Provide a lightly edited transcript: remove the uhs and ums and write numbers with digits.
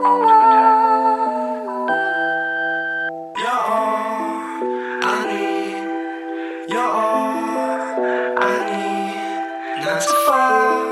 Always a good time. You're all I need. You're all I need. Not to fall.